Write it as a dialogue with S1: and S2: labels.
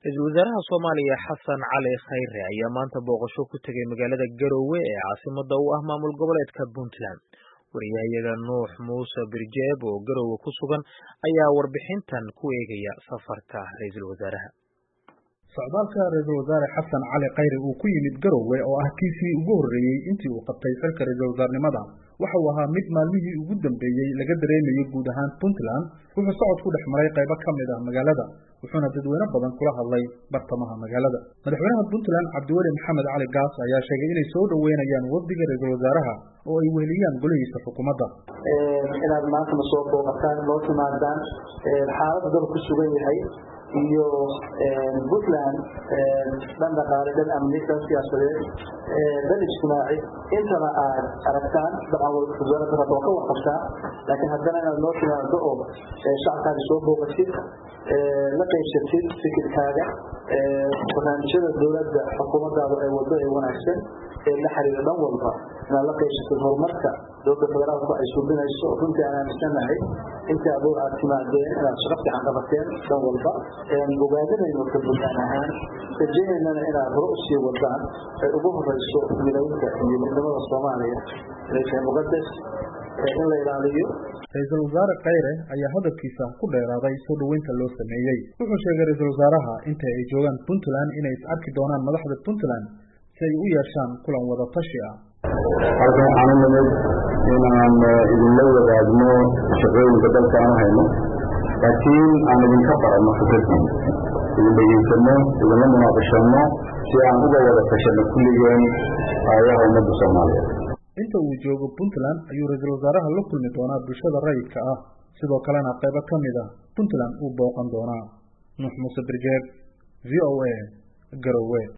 S1: Ra'iisul Wasaaraha Soomaaliya Xasan Cali Khayre ayaa maanta booqasho ku tagay magaalada Garowe ee caasimadda u ah maamul goboleedka Puntland. Wariyahayaga Nuux Muuse Birjeeb oo Garowe ku sugan ayaa warbixintan ku eegaya safarka ra'iisul wasaaraha.
S2: Socdaalka ra'iisul wasaare Xasan Cali Khayre uu ku yimid Garowe oo ah kiisii ugu horreeyay intii uu qabtay xilka ra'iisul wasaarnimada waxa uu ahaa mid maalmihii ugu dambeeyay laga dareemayo guud ahaan Puntland. Wuxuu socod ku dhex maray qaybo ka mid ah magaalada wuxuuna dadweyne badan kula hadlay bartamaha magaalada. Madaxweynaha Puntland Cabdiweli Maxamed Cali Gaas ayaa sheegay inay soo dhaweynayaan wafdiga ra'iisul wasaaraha oo ay weheliyaan golihiisa xukuumadda.
S3: Inaad maanta soo booqataan loo timaadaan xaaladda dalku ku sugan yahay iyo Puntland dhan dhaqaale dhan amni dhan siyaasadeed dhan ijtimaaci intaba aad aragtaan dabcan wasaaradda ka warqabtaa laakiin haddana inaad noo timaado oo shacabkaaga soo booqatid la qaybsatid fikirkaaga barnaamijyada dowladda xukuumaddaadu ay wado ee wanaagsan ee la xiriira dhan walba inaad la qaybsatid horumarka dowladda federaalku ay suubinayso runtii aan aaminsanahay intii adoon aad timaadeen inaad shaqo fiican qabateen dhan walba ogaadinayno ka Puntland ahaan rajaynayna inaad hore usii wadaan ay ugu horeyso midaynta iyo midnimada Soomaaliya ee muqadas in la ilaaliyo.
S2: Ra'iisul wasaare Khayre ayaa hadalkiisa ku dheeraaday soo dhaweynta loo sameeyay. Wuxuu sheegay ra'iisul wasaaraha inta ay joogaan Puntland inay is arki doonaan madaxda Puntland si ay u yeeshaan kulan wada tashi ah.
S4: Halkan waxaan nimid inaan idinla wadaagno shaqooyinka dalka aan hayno laakiin aan idinka barano fikirkiin idin dhageysano idinla munaaqashano si aan uga wada tashano kulligeen aayaha ummadda Soomaaliyeed.
S2: Inta uu joogo Puntland ayuu ra'iisul wasaaraha la kulmi doonaa bulshada rayidka ah sidoo kalena qaybo ka mid ah Puntland uu booqan doonaa. Nuux Muuse Birjeeb, VOA, Garowe.